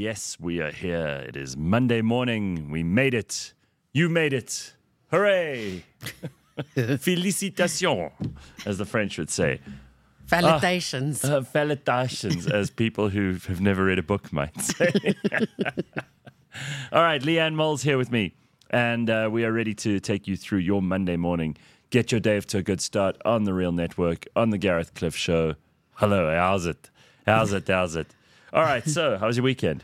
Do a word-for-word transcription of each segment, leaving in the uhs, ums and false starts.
yes, we are here. It is Monday morning. We made it. You made it. Hooray. Félicitations, as the French would say. Felicitations. Uh, uh, felicitations, as people who have never read a book might say. All right, Leanne Moll's here with me, and uh, we are ready to take you through your Monday morning. Get your day off to a good start on the Real Network, on the Gareth Cliff Show. Hello, how's it? How's it? How's it? All right, so how was your weekend?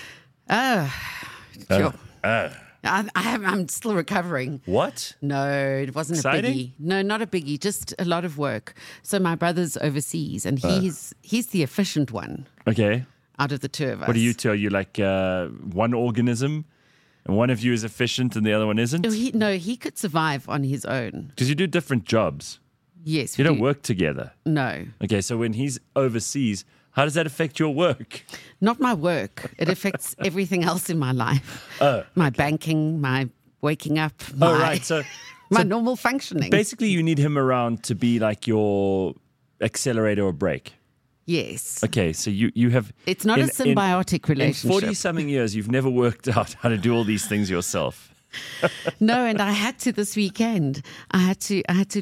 Oh, sure. Uh, uh, I, I have, I'm still recovering. what? No, it wasn't Exciting? a biggie. No, not a biggie, just a lot of work. So my brother's overseas, and he's he's the efficient one Okay. out of the two of us. What do you two? Are you like uh, one organism, and one of you is efficient and the other one isn't? No, he, no, he could survive on his own. Because you do different jobs. Yes. You we don't do. work together. No, Okay, so when he's overseas, how does that affect your work? not my work. It affects everything else in my life. Oh, My banking, my waking up, my, oh right. So my so normal functioning. basically, you need him around to be like your accelerator or brake. Yes. Okay, so you, you have... It's not in- a symbiotic in, relationship. In forty-something years, you've never worked out how to do all these things yourself. No, and I had to this weekend. I had to. I had to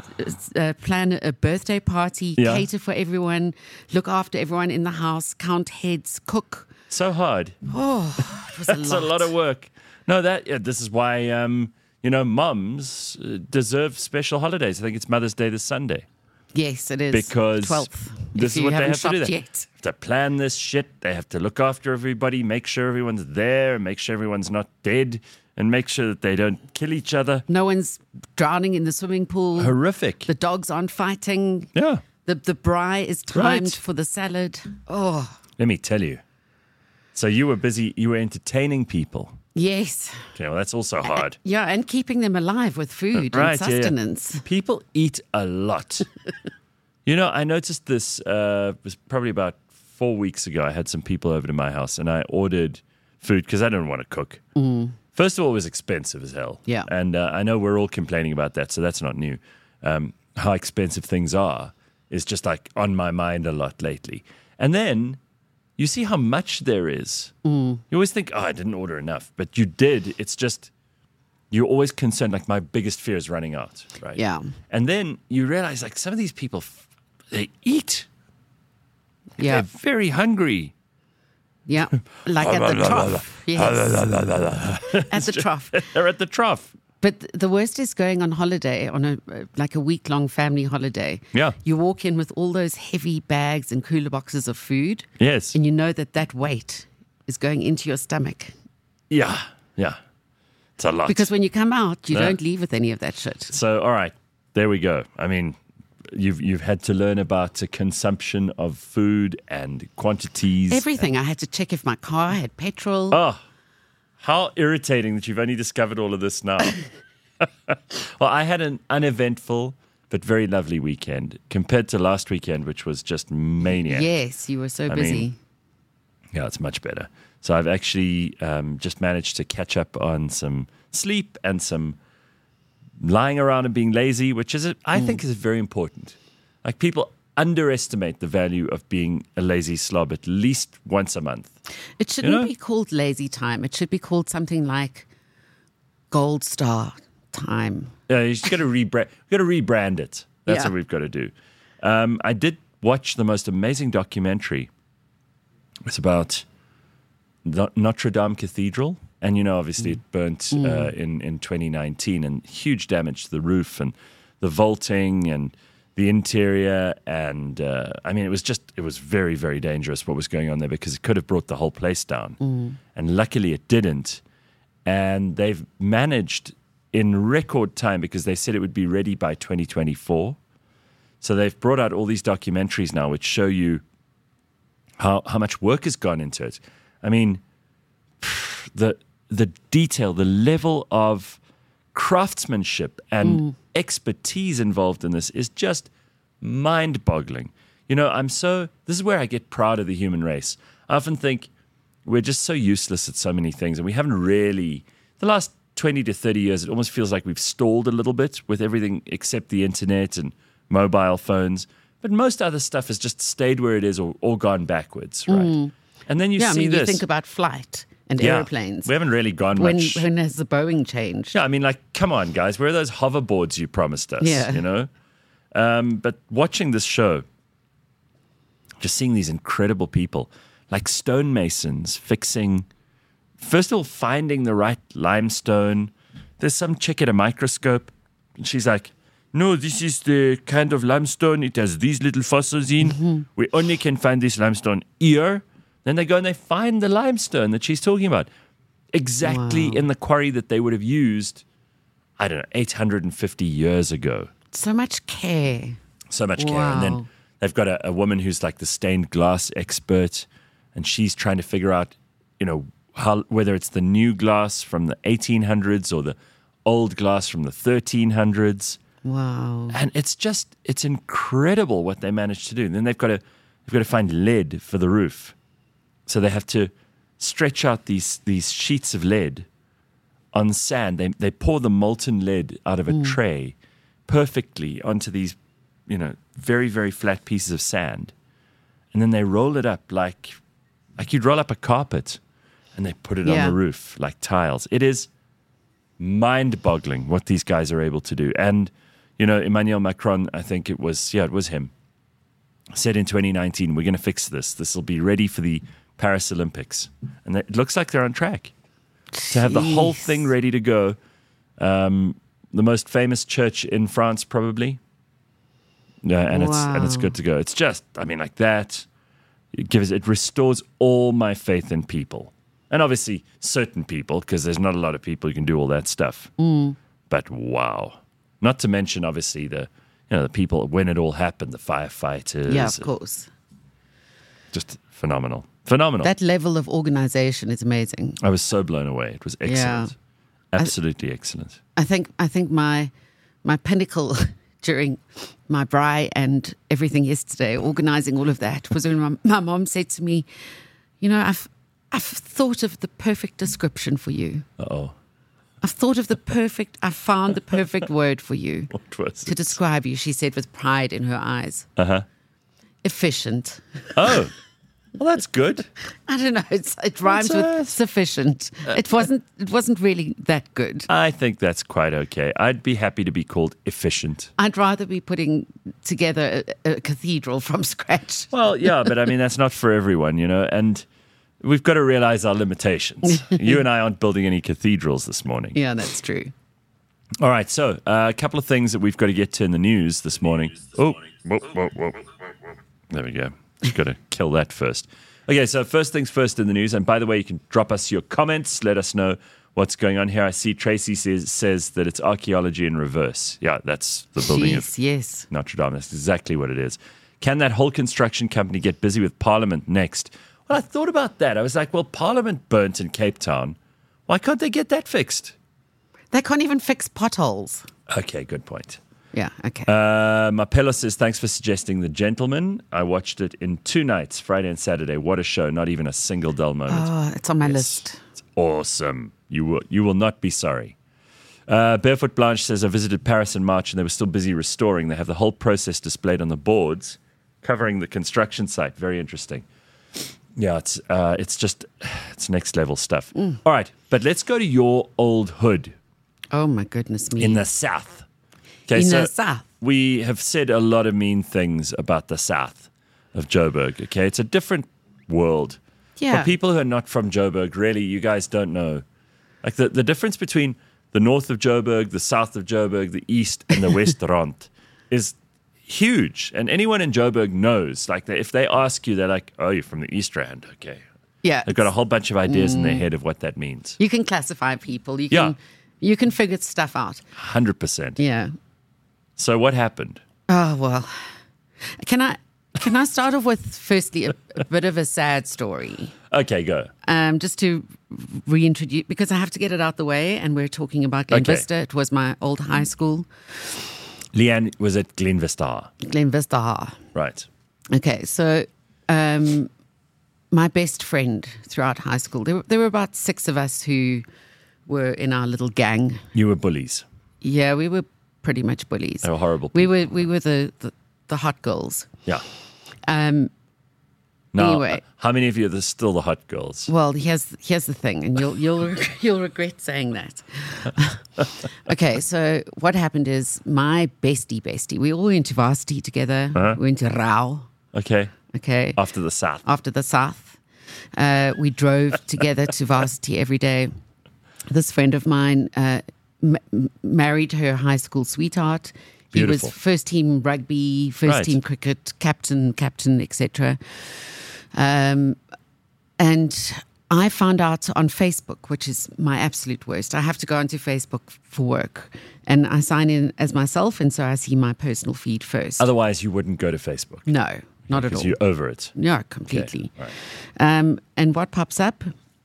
uh, plan a birthday party, Yeah. cater for everyone, look after everyone in the house, count heads, cook. So hard. Oh, it was a It's lot. a lot of work. No, that yeah, this is why, um, you know, mums uh, deserve special holidays. I think it's Mother's Day this Sunday. Yes, it is. Because twelfth. this if is you what they haven't have to do. shopped They yet. have to plan this shit. They have to look after everybody, make sure everyone's there, make sure everyone's not dead, and make sure that they don't kill each other. No one's drowning in the swimming pool. Horrific. The dogs aren't fighting. Yeah. The the braai is timed Right. for the salad. Oh, Let me tell you. So you were busy, you were entertaining people. yes. Okay, well, that's also hard. Yeah, and keeping them alive with food Right, and yeah, yeah. sustenance. People eat a lot. You know, I noticed this, uh, it was probably about four weeks ago. I had some people over to my house and I ordered food because I didn't want to cook. Mm. First of all, it was expensive as hell. Yeah. And uh, I know we're all complaining about that, so that's not new. Um, how expensive things are is just like on my mind a lot lately. And then you see how much there is. Mm. You always think, oh, I didn't order enough. But you did. It's just, you're always concerned. Like my biggest fear is running out, right? Yeah. And then you realize like some of these people, they eat. Yeah. They're very hungry. Yeah. Like at the trough. Yes. At the trough. They're at the trough. But the worst is going on holiday, on a like a week long family holiday. Yeah. You walk in with all those heavy bags and cooler boxes of food, Yes. and you know that that weight is going into your stomach. Yeah. Yeah. It's a lot. Because when you come out, you Yeah. don't leave with any of that shit. So, all right, there we go. I mean, you've you've had to learn about the consumption of food and quantities. Everything. I had to check if my car had petrol. Oh, how irritating that you've only discovered all of this now. Well, I had an uneventful but very lovely weekend compared to last weekend, which was just maniac. Yes, you were so I busy. mean, Yeah, it's much better. So I've actually um, just managed to catch up on some sleep and some lying around and being lazy, which is, I think, is very important. Like people underestimate the value of being a lazy slob at least once a month. It shouldn't You know? be called lazy time. It should be called something like gold star time. Yeah, you just got to rebrand. Got to rebrand it. That's Yeah. what we've got to do. Um, I did watch the most amazing documentary. It's about No- Notre Dame Cathedral, and you know, obviously, it burnt uh, in in twenty nineteen, and huge damage to the roof and the vaulting and the interior. And uh, I mean, it was just it was very very dangerous what was going on there because it could have brought the whole place down, and luckily it didn't. And they've managed in record time because they said it would be ready by twenty twenty-four. So they've brought out all these documentaries now which show you how how much work has gone into it. I mean, the the detail, the level of craftsmanship and expertise involved in this is just mind-boggling. You know, I'm so this is where I get proud of the human race. I often think we're just so useless at so many things, and we haven't really the last twenty to thirty years, it almost feels like we've stalled a little bit with everything except the internet and mobile phones. But most other stuff has just stayed where it is or, or gone backwards, right? And then you yeah, see I mean, this. you think about flight and Yeah. airplanes. We haven't really gone When, much. when has the Boeing changed? Yeah, I mean, like, come on, guys. Where are those hoverboards you promised us? Yeah. You know? Um, but watching this show, just seeing these incredible people, like stonemasons fixing, first of all, finding the right limestone. There's some chick at a microscope, and she's like, no, this is the kind of limestone. It has these little fossils in. Mm-hmm. We only can find this limestone here. Then they go and they find the limestone that she's talking about. Exactly Wow. in the quarry that they would have used, I don't know, eight hundred fifty years ago. So much care. So much care. And Wow. then they've got a, a woman who's like the stained glass expert, and she's trying to figure out, you know, how, whether it's the new glass from the eighteen hundreds or the old glass from the thirteen hundreds. Wow. And it's just, it's incredible what they managed to do. And then they've got to, they've got to find lead for the roof. So they have to stretch out these these sheets of lead on sand. They they pour the molten lead out of a mm. tray perfectly onto these, you know, very, very flat pieces of sand. And then they roll it up like like you'd roll up a carpet, and they put it Yeah. on the roof like tiles. It is mind-boggling what these guys are able to do. And, you know, Emmanuel Macron, I think it was, yeah, it was him, said in twenty nineteen, we're going to fix this. This will be ready for the Paris Olympics. And it looks like they're on track to have the whole Jeez. thing ready to go. Um, the most famous church in France, probably. Yeah, and it's and it's Wow. good to go. It's just, I mean, like that. It gives, it restores all my faith in people, and obviously certain people, because there's not a lot of people who can do all that stuff. Mm. But wow, not to mention obviously the, you know, the people when it all happened, the firefighters. Yeah, of course. Just phenomenal, phenomenal. That level of organization is amazing. I was so blown away. It was excellent, absolutely excellent. I think I think my my pinnacle during my braai and everything yesterday, organizing all of that, was when my, my mom said to me, you know, I've I've thought of the perfect description for you. Uh oh, I've thought of the perfect, I've found the perfect word for you what was to it? describe you, she said with pride in her eyes. Uh huh. Efficient. Oh, well, that's good. I don't know, it's, it rhymes What's that? with sufficient. It wasn't it wasn't really that good. I think that's quite okay. I'd be happy to be called efficient. I'd rather be putting together a, a cathedral from scratch. Well, yeah, but I mean, that's not for everyone, you know, and we've got to realize our limitations. You and I aren't building any cathedrals this morning. Yeah, that's true. All right, so uh, a couple of things that we've got to get to in the news this morning. Oh, whoa, whoa, whoa. There we go. Just got to kill that first. Okay, so first things first in the news. And by the way, you can drop us your comments. Let us know what's going on here. I see Tracy says, says that it's archaeology in reverse. Yeah, that's the building Jeez, of yes. Notre Dame. That's exactly what it is. Can that whole construction company get busy with Parliament next? Well, I thought about that. I was like, well, Parliament burnt in Cape Town. Why can't they get that fixed? They can't even fix potholes. Okay, good point. Yeah, okay. Uh, Mapello says, thanks for suggesting The Gentleman. I watched it in two nights, Friday and Saturday. What a show. Not even a single dull moment. oh, it's on my Yes. list. It's awesome. You will, you will not be sorry. Uh, Barefoot Blanche says, I visited Paris in March and they were still busy restoring. They have the whole process displayed on the boards covering the construction site. Very interesting. Yeah, it's uh, it's just, it's next level stuff. Mm. All right, but let's go to your old hood Oh, my goodness me. in the south. Okay, In so the south. we have said a lot of mean things about the south of Joburg. Okay, it's a different world. Yeah. For people who are not from Joburg, really, you guys don't know. Like the, the difference between the north of Joburg, the south of Joburg, the east, and the west Rand is huge. And anyone in Joburg knows. Like, they, if they ask you, they're like, oh, you're from the East Rand. Okay. Yeah. They've got a whole bunch of ideas in their head of what that means. You can classify people. You Yeah. can you can figure stuff out. one hundred percent. Yeah. So what happened? Oh, well. Can I can I start off with firstly a, a bit of a sad story? Okay, go. Um, just to reintroduce, because I have to get it out the way, and we're talking about Glen Okay. Vista. It was my old high school, Leanne was at Glen Vista. Glen Vista. Right. Okay, so um, my best friend throughout high school, there were, there were about six of us who were in our little gang. You were bullies. Yeah, we were pretty much bullies. They were horrible We people. were we were the, the, the hot girls. Yeah. Um, Now, Anyway. how many of you are still the hot girls? Well, here's here's the thing, and you'll you'll you'll regret saying that. Okay, so what happened is my bestie, bestie, we all went to varsity together. Uh-huh. We went to Rao. Okay. Okay, After the South. after the South, uh, we drove together to varsity every day. This friend of mine uh, m- married her high school sweetheart. He Beautiful. was first team rugby, first Right. team cricket, captain, captain, et cetera. Um, and I found out on Facebook, which is my absolute worst. I have to go onto Facebook for work, and I sign in as myself, and so I see my personal feed first. Otherwise, you wouldn't go to Facebook. No, not at Because all. you're over it. No, completely. Okay, right. Um, and what pops up?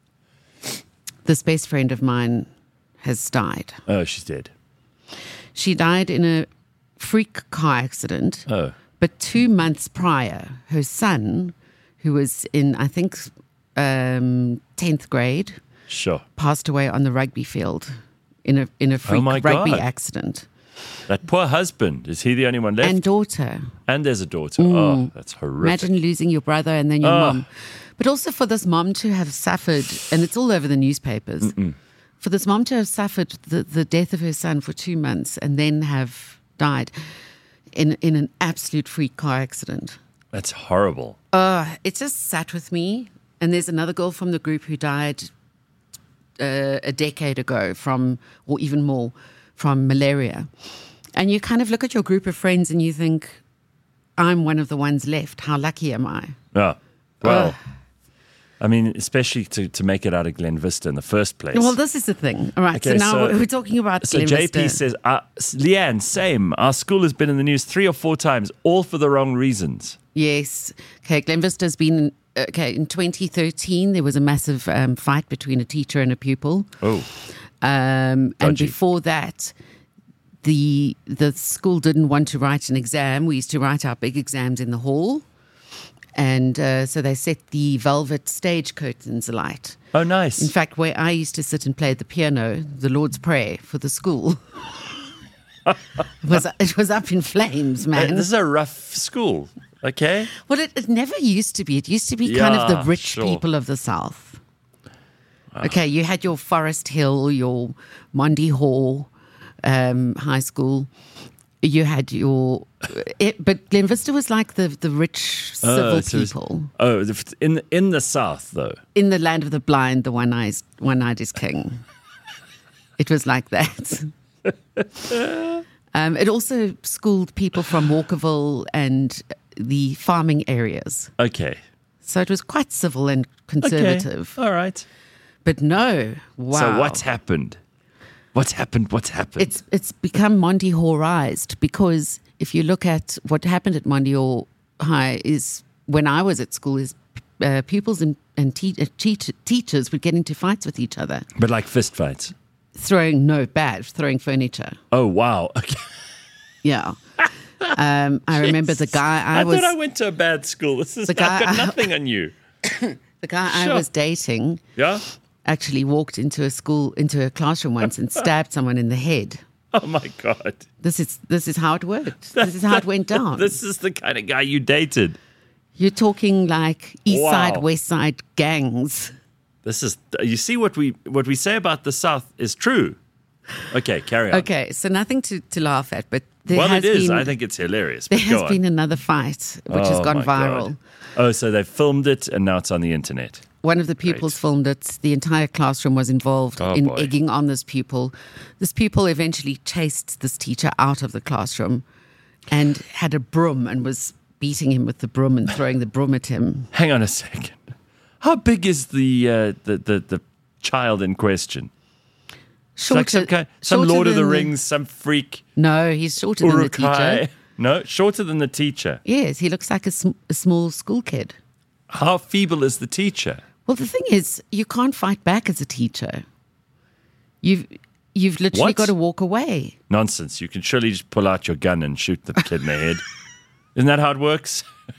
This best friend of mine has died. Oh, she's dead. She died in a freak car accident. Oh. But two months prior, her son, who was in, I think, um, tenth grade, Sure. passed away on the rugby field in a in a freak Oh my rugby God. accident. That poor husband. Is he the only one left? And And, daughter. there's a daughter. Oh, that's horrific. Imagine losing your brother and then your Oh. mom. But also for this mom to have suffered, and it's all over the newspapers, Mm-mm. for this mom to have suffered the, the death of her son for two months and then have died in, in an absolute freak car accident. That's horrible. Uh, it just sat with me. And there's another girl from the group who died uh, a decade ago from, or even more, from malaria. And you kind of look at your group of friends and you think, I'm one of the ones left. How lucky am I? Yeah. Well, Ugh. I mean, especially to, to make it out of Glen Vista in the first place. Well, this is the thing. All right. Okay, so now so- we're talking about So Glen J P Vista. says, uh, Leanne, same. Our school has been in the news three or four times, all for the wrong reasons. Yes. Okay. Glen Vista's been, okay, in twenty thirteen, there was a massive um, fight between a teacher and a pupil. Oh, Um, and Dodgy. before that, the the school didn't want to write an exam. We used to write our big exams in the hall. And uh, so they set the velvet stage curtains alight. oh, nice. In fact, where I used to sit and play the piano, the Lord's Prayer for the school, it, was, it was up in flames, Uh, man. this is a rough school, okay? Well, it, it never used to be. It used to be kind of Yeah, the rich sure. people of the South. Okay, you had your Forest Hill, your Mondi Hall um, High School. You had your, it, but Glen Vista was like the the rich civil Oh, so it's- people Oh, the- in the, in the South, though. in the land of the blind. The one eyes, one eyed is king. It was like that. um, it also schooled people from Walkerville and the farming areas. Okay. So it was quite civil and conservative. Okay. All right. But no, wow. So what's happened? What's happened? What's happened? It's it's become Mondi Hall-ized because if you look at what happened at Mondi Hall High is when I was at school is uh, pupils and, and te- uh, teach- teachers were getting into fights with each other, but like fist fights. throwing no bad, throwing furniture. Oh, wow. Okay. Yeah. Um, I remember the guy I, I, was thought I went to a bad school. This is The guy- I've got nothing on you. the guy I Sure. was dating Yeah? actually walked into a school into a classroom once and stabbed someone in the head. Oh, my God. This is this is how it worked. This is how it went down. This is the kind of guy you dated. You're talking like East Wow. Side, West Side gangs. This is, you see what we what we say about the South is true. Okay, carry on. Okay, so nothing to, to laugh at, but there Well, has it is. been I think it's hilarious. there But go has on. been another fight which has Oh, gone my viral. God. Oh, so they filmed it and now it's on the internet. One of the pupils Great. filmed it. The entire classroom was involved Oh, in boy. egging on this pupil. This pupil eventually chased this teacher out of the classroom and had a broom and was beating him with the broom and throwing the broom at him. Hang on a second. How big is the uh, the, the the child in question? It's like some, kind, some shorter Lord of the than Rings, some freak No, he's shorter than the teacher. Urukai. No, shorter than the teacher. Yes, he looks like a, sm- a small school kid. How feeble is the teacher? Well, the thing is, you can't fight back as a teacher. You've you've literally What? got to walk away. Nonsense. You can surely just pull out your gun and shoot the kid in the head. Isn't that how it works?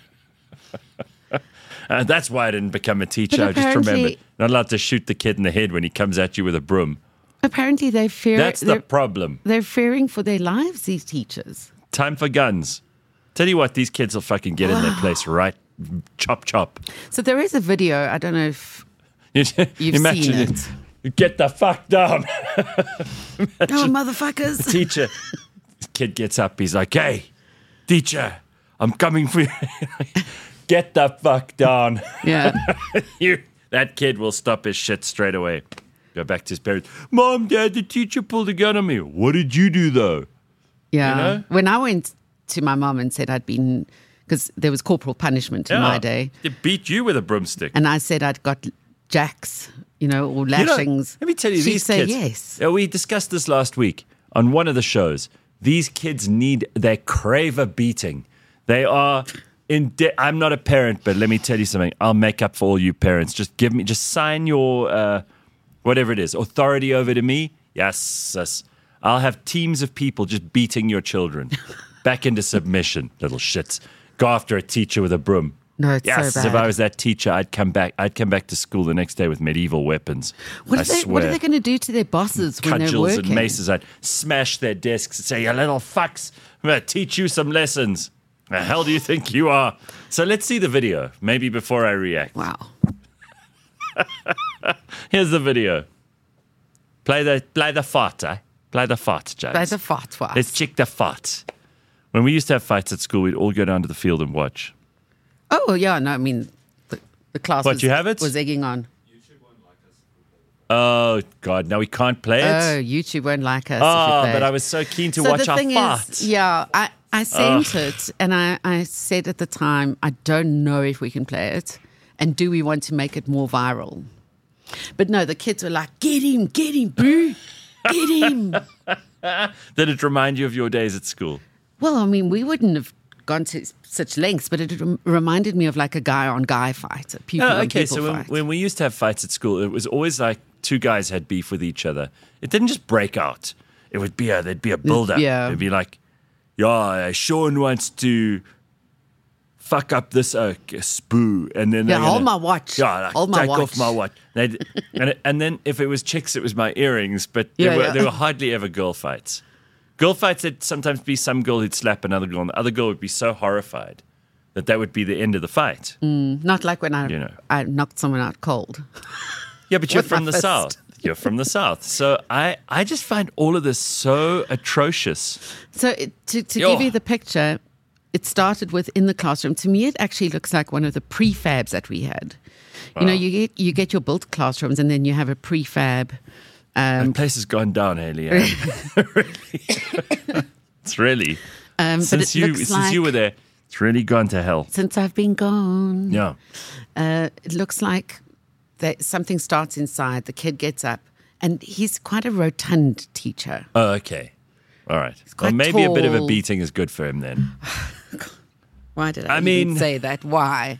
uh, that's why I didn't become a teacher. But I just remembered. apparently- Not allowed to shoot the kid in the head when he comes at you with a broom. Apparently, they fear That's the they're, problem. they're fearing for their lives. These teachers. Time for guns. Tell you what, these kids will fucking get in their place right chop, chop. So there is a video. I don't know if you've Imagine seen it. it. Get the fuck down. Oh, motherfuckers. The teacher, kid gets up. He's like, hey, teacher, I'm coming for you. Get the fuck down. Yeah. you, that kid will stop his shit straight away. Go back to his parents. Mom, Dad, the teacher pulled a gun on me. What did you do, though? Yeah. You know? When I went to my mom and said I'd been, because there was corporal punishment in Yeah. my day, They beat you with a broomstick. and I said I'd got jacks, you know, or You know, lashings. let me tell you, She'd these say kids. yes. Yeah, we discussed this last week on one of the shows. These kids need, they crave a beating. They are in. De- I'm not a parent, but let me tell you something. I'll make up for all you parents. Just give me, just sign your uh, whatever it is, authority over to me. Yes, yes. I'll have teams of people just beating your children back into submission, little shits. Go after a teacher with a broom. No, it's Yes, so bad. if I was that teacher, I'd come back. I'd come back to school the next day with medieval weapons. What I are, they, swear. what are they going to do to their bosses when they're Cudgels working? and maces. I'd smash their desks and say, "You little fucks, I'm going to teach you some lessons. The hell do you think you are?" So let's see the video, maybe before I react. Wow. Here's the video. Play the play the fart, eh? Play the fart, James. Play the fart for us. Let's check the fart. When we used to have fights at school, we'd all go down to the field and watch. Oh, yeah, no, I mean, the, the class What, was, you have it? was egging on. Oh, God, now we can't play it? Oh, YouTube won't like us. if Oh, you play but it. I was so keen to so watch the our thing fart. is, yeah, I, I sent it and I, I said at the time, I don't know if we can play it. And do we want to make it more viral? But no, the kids were like, get him, get him, boo, get him. Did it remind you of your days at school? Well, I mean, we wouldn't have gone to such lengths, but it rem- reminded me of like a guy on guy fight, a people Oh, on okay, people so when, fight. when we used to have fights at school, it was always like two guys had beef with each other. It didn't just break out. It would be a, there'd be a build-up. Yeah. It'd be like, yeah, uh, Sean wants to fuck up this uh, spoo. And then Yeah, they're hold gonna- my watch. Yeah, like, Hold my take watch. off my watch. They'd- and, it- and then if it was chicks, it was my earrings. But Yeah, there, were, yeah. there were hardly ever girl fights. Girl fights, there'd sometimes be some girl who'd slap another girl, and the other girl would be so horrified that that would be the end of the fight. Not like when I, You know. I knocked someone out cold. Yeah, but you're With from my the fist. South. You're from the South. So I, I just find all of this so atrocious. So it, to, to Yo. give you the picture, it started with in the classroom. To me, it actually looks like one of the prefabs that we had. You know, you get you get your built classrooms, and then you have a prefab. The place has gone down, Haley. eh? Really. It's really. Um, but Since it you looks since like, you were there, it's really gone to hell. since I've been gone, Yeah. uh, it looks like that something starts inside. The kid gets up, and he's quite a rotund teacher. Oh, okay. All right. Well, quite maybe a bit of a tall. beating is good for him then. Why did I, I even mean- say that? Why?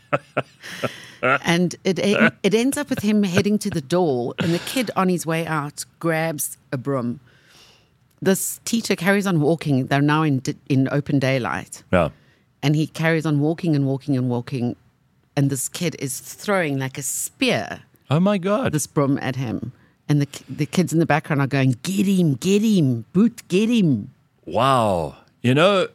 And it it ends up with him heading to the door, and the kid on his way out grabs a broom. This teacher carries on walking. They're now in in open daylight, Yeah. and he carries on walking and walking and walking, and this kid is throwing like a spear Oh my God. this broom at him, and the the kids in the background are going, "Get him! Get him! Boot! Get him!" Wow. You know,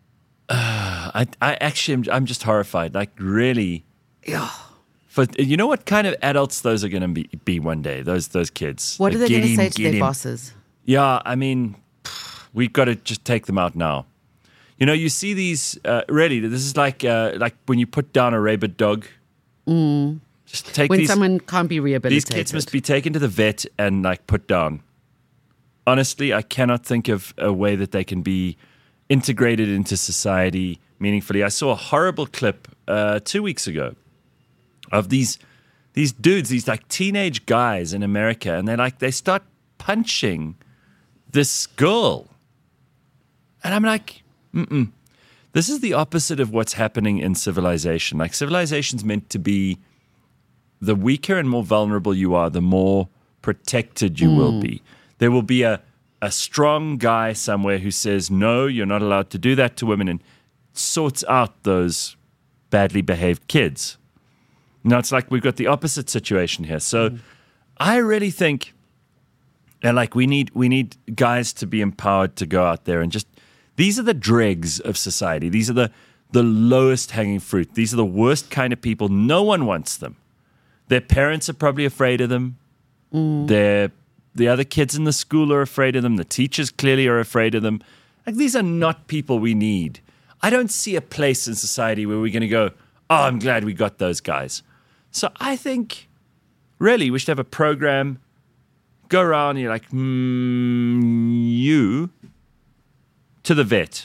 uh, I I actually am, I'm just horrified. Like really. Yeah. For, you know what kind of adults those are going to be, be one day? Those those kids. What are Like, they get going to him, say to get their him. bosses? Yeah, I mean, we've got to just take them out now. You know, you see these. Uh, really, this is like uh, like when you put down a rabid dog. Mm. Just take When these. someone can't be rehabilitated. These kids must be taken to the vet and like put down. Honestly, I cannot think of a way that they can be integrated into society meaningfully. I saw a horrible clip uh, two weeks ago of these these dudes, these like teenage guys in America, and they like they start punching this girl, and I'm like, mm-mm. This is the opposite of what's happening in civilization. Like civilization's meant to be the weaker and more vulnerable you are, the more protected you will be. There will be a, a strong guy somewhere who says, no, you're not allowed to do that to women, and sorts out those badly behaved kids. Now, it's like we've got the opposite situation here. So I really think, and like we need we need guys to be empowered to go out there and just, these are the dregs of society. These are the the lowest hanging fruit. These are the worst kind of people. No one wants them. Their parents are probably afraid of them. Mm. Their the other kids in the school are afraid of them. The teachers clearly are afraid of them. Like, these are not people we need. I don't see a place in society where we're going to go, oh, I'm glad we got those guys. So I think, really, we should have a program, go around and you're like, mm, you, to the vet.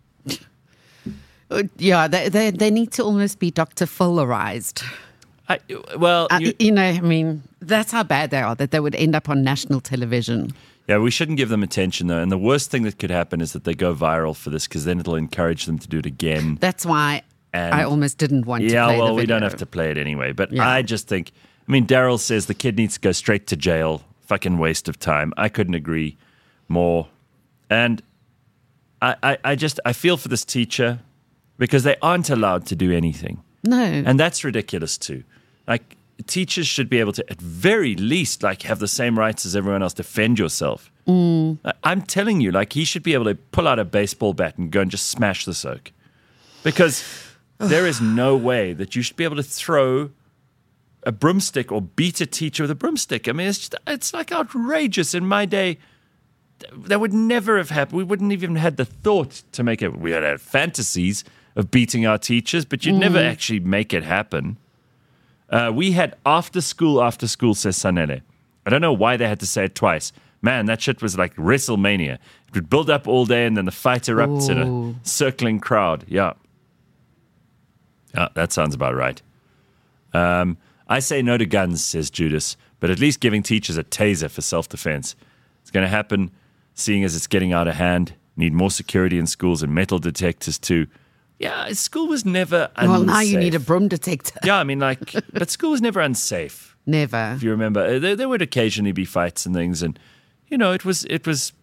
Yeah, they, they, they need to almost be Doctor Fullerized. I, well, uh, you, you know, I mean, that's how bad they are, that they would end up on national television. Yeah, we shouldn't give them attention, though. And the worst thing that could happen is that they go viral for this, because then it'll encourage them to do it again. That's why and I almost didn't want to yeah, play well, the video. we don't have to play it anyway. But yeah. I just think, I mean, Daryl says the kid needs to go straight to jail. Fucking waste of time. I couldn't agree more. And I, I, I just, I feel for this teacher, because they aren't allowed to do anything. No. And that's ridiculous, too. Like, teachers should be able to, at very least, like, have the same rights as everyone else. Defend yourself. Mm. I'm telling you, like, he should be able to pull out a baseball bat and go and just smash this oak. Because there is no way that you should be able to throw a broomstick or beat a teacher with a broomstick. I mean, it's just, it's like outrageous. In my day, that would never have happened. We wouldn't even had the thought to make it. We had had fantasies of beating our teachers, but you'd mm. never actually make it happen. Uh, we had after school, after school, says Sanele. I don't know why they had to say it twice. Man, that shit was like WrestleMania. It would build up all day and then the fight erupts Ooh. in a circling crowd. Yeah. Yeah, that sounds about right. Um, I say no to guns, says Judas, but at least giving teachers a taser for self-defense. It's going to happen, seeing as it's getting out of hand. Need more security in schools and metal detectors too. Yeah, school was never unsafe. Well, now you need a broom detector. Yeah, I mean, like, but school was never unsafe. Never. If you remember, there, there would occasionally be fights and things, and you know, it was it was.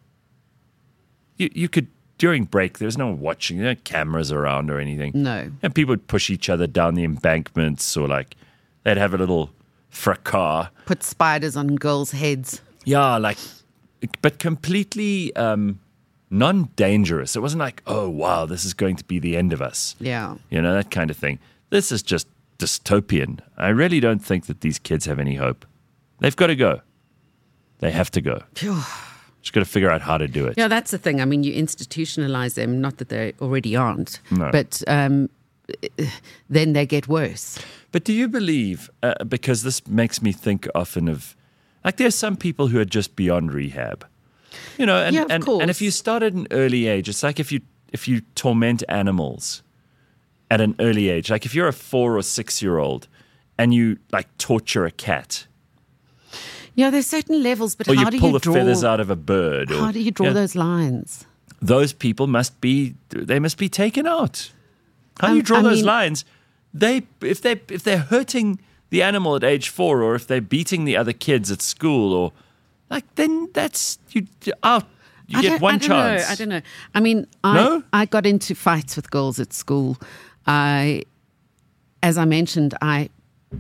You you could during break. There was no one watching. There were no cameras around or anything. No. And people would push each other down the embankments, or like they'd have a little fracas. Put spiders on girls' heads. Yeah, like, but completely. Um, non-dangerous. It wasn't like, oh, wow, this is going to be the end of us. Yeah. You know, that kind of thing. This is just dystopian. I really don't think that these kids have any hope. They've got to go. They have to go. Just got to figure out how to do it. Yeah, that's the thing. I mean, you institutionalize them, not that they already aren't, no. but um, then they get worse. But do you believe, uh, because this makes me think often of, like, there's some people who are just beyond rehab. You know, and, yeah, of and, course. and if you start at an early age, it's like if you if you torment animals at an early age. Like if you're a four or six year old and you like torture a cat. Yeah, there's certain levels, but or how you do pull you the draw, feathers out of a bird? How or, do you draw you know, those lines? Those people must be they must be taken out. How do you Um, draw I those mean- lines? They if they if they're hurting the animal at age four, or if they're beating the other kids at school, or like then that's you out. You I get don't- one I don't chance. Know, I don't know. I mean, I, No? I got into fights with girls at school. I, as I mentioned, I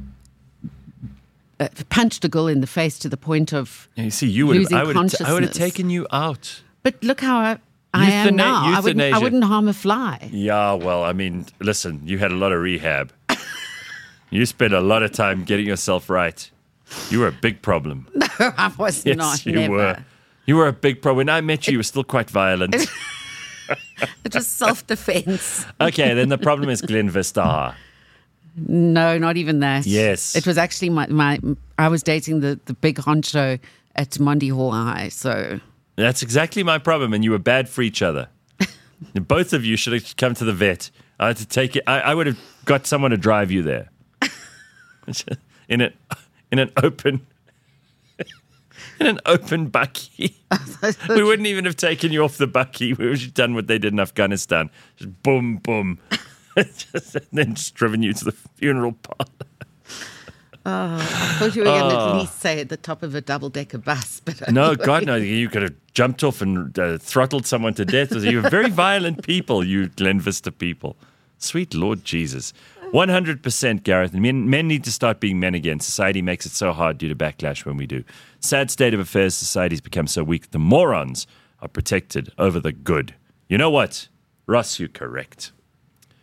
uh, punched a girl in the face to the point of Yeah, you see, you would losing I would have I would have consciousness. taken you out. But look how I, I am Euthana- now. I wouldn't, I euthanasia. wouldn't harm a fly. Yeah, well, I mean, listen, you had a lot of rehab. You spent a lot of time getting yourself right. You were a big problem. No, I was Yes, not. you never. were. You were a big problem. When I met you, you were still quite violent. It was self-defense. Okay, then the problem is Glen Vista. No, not even that. Yes. It was actually my, my I was dating the, the big honcho at Monday Hall High, so That's exactly my problem, and you were bad for each other. Both of you should have come to the vet. I had to take it. I, I would have got someone to drive you there. in an in an open in an open bakkie. We wouldn't even have taken you off the bakkie. We would have done what they did in Afghanistan. Just boom, boom. Just, and then just driven you to the funeral parlor. Oh, I thought you were going to Oh. at least say at the top of a double-decker bus. But No, anyway. God, no. You could have jumped off and uh, throttled someone to death. You were very violent people, you Glen Vista people. Sweet Lord Jesus. one hundred percent, Gareth. Men, men need to start being men again. Society makes it so hard due to backlash when we do. Sad state of affairs. Society's become so weak. The morons are protected over the good. You know what? Ross, you're correct.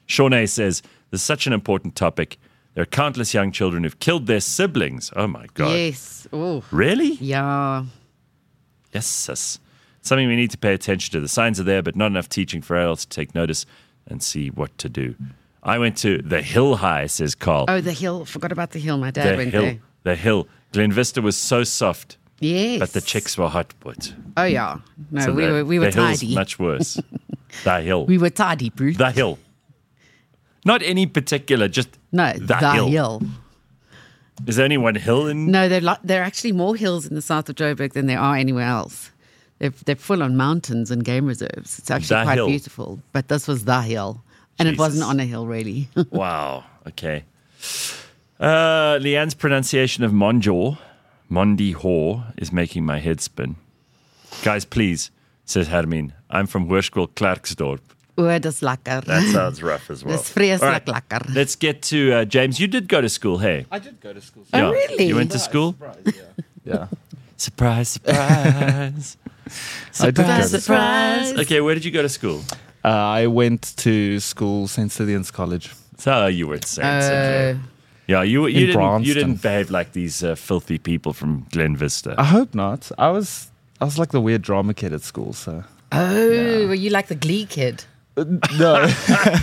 Shawnee says, "This is such an important topic. There are countless young children who've killed their siblings." Oh, my God. Yes. Oh, Really? yeah. Yes, sis. Something we need to pay attention to. The signs are there, but not enough teaching for adults to take notice and see what to do. I went to the Hill High, says Carl. Oh, the hill. Forgot about the hill. My dad the went Hill. there. The Hill. Glen Vista was so soft, Yes. but the chicks were hot. But Oh, yeah. No, so we the, were we were the Hill's tidy. much worse. The Hill. We were tidy, Bruce. The Hill. Not any particular, just no, the, the hill. hill. Is there only one hill in? No, there are there are actually more hills in the south of Joburg than there are anywhere else. They're they're full on mountains and game reserves. It's actually The quite hill. beautiful. But this was the hill, and Jesus. it wasn't on a hill really. Wow. Okay. Uh, Leanne's pronunciation of Monjor, Mondi Hor, is making my head spin. Guys, please, says Hermine. I'm from Hoërskool Klerksdorp. Oor, dis lekker. That sounds rough as well. Dis vreeslik All right, lekker. let's get to uh, James. You did go to school, hey? I did go to school. Oh, really? You went to school? Surprise, yeah. yeah. Surprise, surprise. I did go Surprise, to surprise. Okay, where did you go to school? Uh, I went to school, Saint Stithians College. So you were at Saint Uh, Cynthia. Yeah, you, you, in didn't, you Branston. didn't behave like these uh, filthy people from Glen Vista. I hope not. I was I was like the weird drama kid at school, so Oh, were you like the Glee kid? Uh, no. I